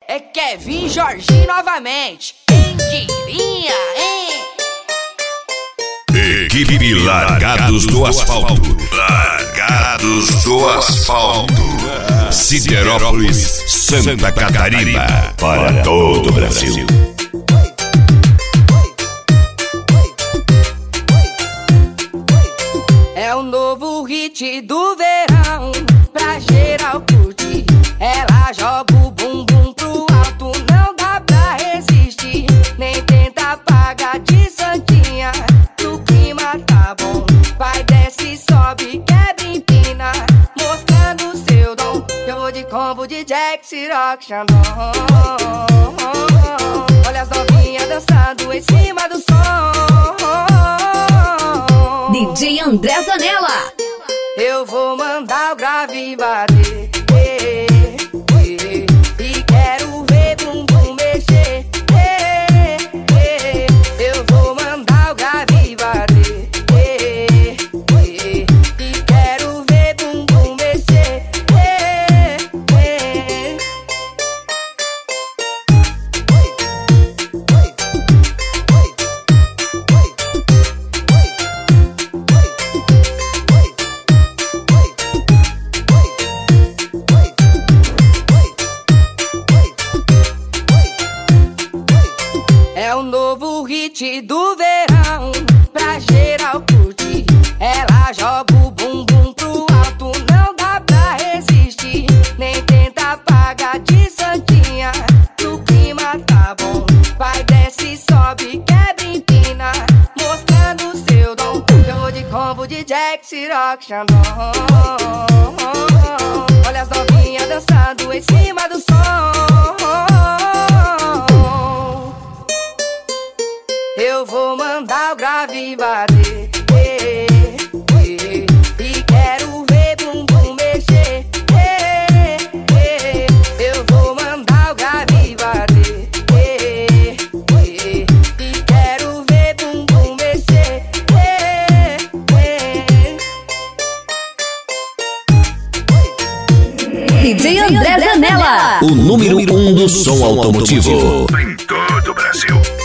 É Kevin Jorginho novamente. Quem diria, hein? Equipe Largados do Asfalto. Largados do Asfalto. Siderópolis, Santa Catarina. Para todo o Brasil. É o novo hit do verão, pra geral curtir. Ela joga o bumbum pro alto, não dá pra resistir. Nem tenta apagar de santinha, o clima tá bom. Vai, desce, sobe, quebra, empina, mostrando seu dom. Eu vou de combo de Jack, Ciroc, Xandão. Olha as novinhas dançando em cima do som. DJ André Zanella. Eu vou mandar o grave bater, e quero ver bumbum mexer, eu vou mandar o grave bater, e quero ver bumbum mexer, É o novo hit do verão, pra geral curtir. Ela joga o bumbum pro alto, não dá pra resistir. Nem tenta apagar de santinha, o clima tá bom. Vai, desce, sobe, quebra, empina, mostrando seu dom. Eu vou de combo de Jack, Ciroc, Xandão. Olha as novinhas dançando em cima do som. Eu vou mandar o grave bater, e quero ver bumbum mexer, eu vou mandar o grave bater, e quero ver bumbum mexer. DJ André Zanella. O número 1 do som automotivo em todo o Brasil.